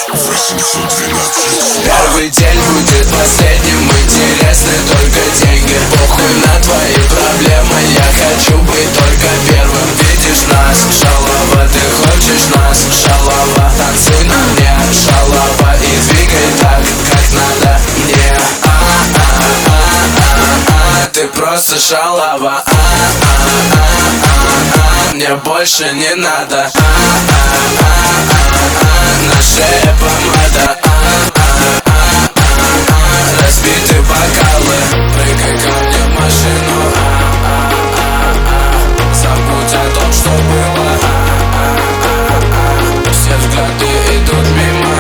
Первый день будет последним, интересны только деньги. Похуй на твои проблемы, я хочу быть только первым. Видишь нас, шалава, ты хочешь нас, шалава. Танцуй на мне, шалава, и двигай так, как надо мне. Ты просто шалава, мне больше не надо. На шее помада, разбиты бокалы. Прыгай ко мне в машину, забудь о том, что было. Все взгляды идут мимо.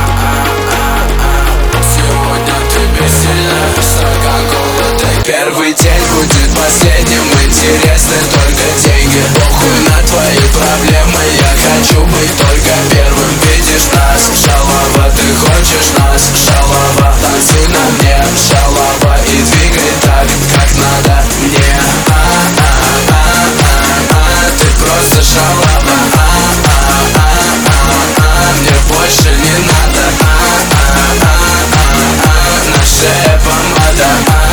Сегодня ты бессильна, Кока-Кола. Первый день будет последним, интересны только деньги. Похуй на твои проблемы, я хочу быть только первым. Видишь нас, шалава, ты хочешь нас, шалава. Танцуй на мне, шалава, и двигай так, как надо мне. Ты просто шалава, мне больше не надо. На шее помада.